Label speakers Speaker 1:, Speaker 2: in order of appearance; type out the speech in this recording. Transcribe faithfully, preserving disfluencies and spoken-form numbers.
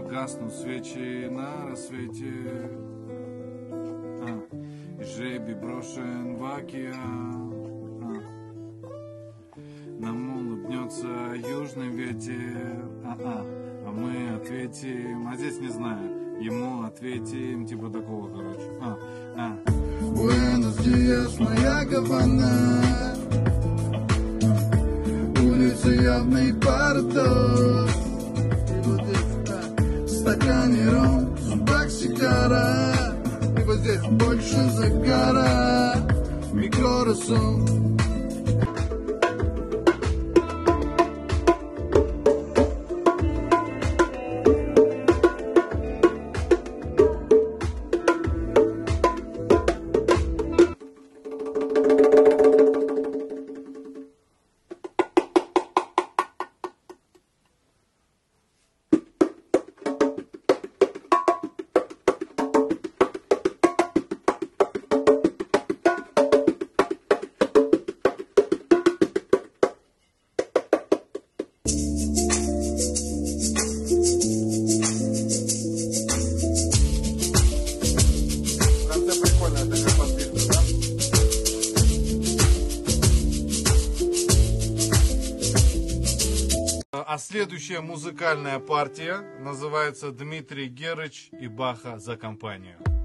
Speaker 1: гаснут свечи на рассвете, а, и жребий брошен в океан. А, нам улыбнется южный ветер, а, а, а мы ответим, а здесь не знаю, ему ответим, типа такого, короче. А, а.
Speaker 2: Буэнос Диас, моя Гавана, улица явный парадокс. В стакане ром, в зубах сигара, и вот здесь больше загара, mi corazón.
Speaker 1: А следующая музыкальная партия называется «Дмитрий Герыч и Баха за компанию».